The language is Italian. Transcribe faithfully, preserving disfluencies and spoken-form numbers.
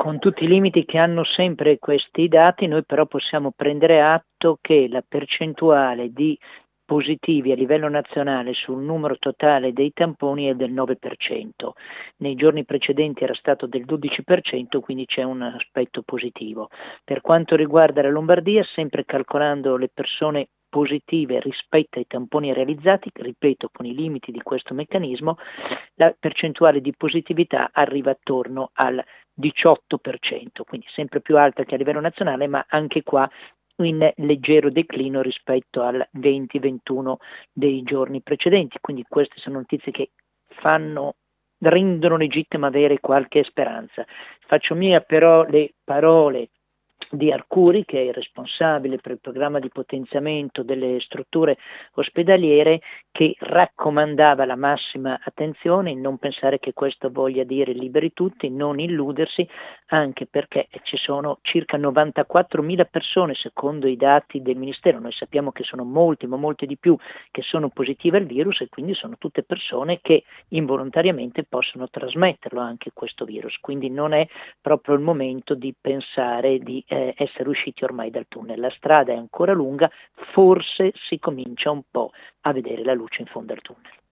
Con tutti i limiti che hanno sempre questi dati, noi però possiamo prendere atto che la percentuale di positivi a livello nazionale sul numero totale dei tamponi è del nove per cento. Nei giorni precedenti era stato del dodici per cento, quindi c'è un aspetto positivo. Per quanto riguarda la Lombardia, sempre calcolando le persone positive rispetto ai tamponi realizzati, ripeto, con i limiti di questo meccanismo, la percentuale di positività arriva attorno al diciotto per cento, quindi sempre più alta che a livello nazionale, ma anche qua in leggero declino rispetto al venti ventuno dei giorni precedenti. Quindi queste sono notizie che fanno, rendono legittima avere qualche speranza. Faccio mia però le parole di Arcuri, che è il responsabile per il programma di potenziamento delle strutture ospedaliere, che raccomandava la massima attenzione, non pensare che questo voglia dire liberi tutti, non illudersi, anche perché ci sono circa novantaquattromila persone, secondo i dati del Ministero. Noi sappiamo che sono molti, ma molte di più, che sono positive al virus, e quindi sono tutte persone che involontariamente possono trasmetterlo anche questo virus. Quindi non è proprio il momento di pensare di eh, essere usciti ormai dal tunnel. La strada è ancora lunga, forse si comincia un po' a vedere la luce in fondo al tunnel.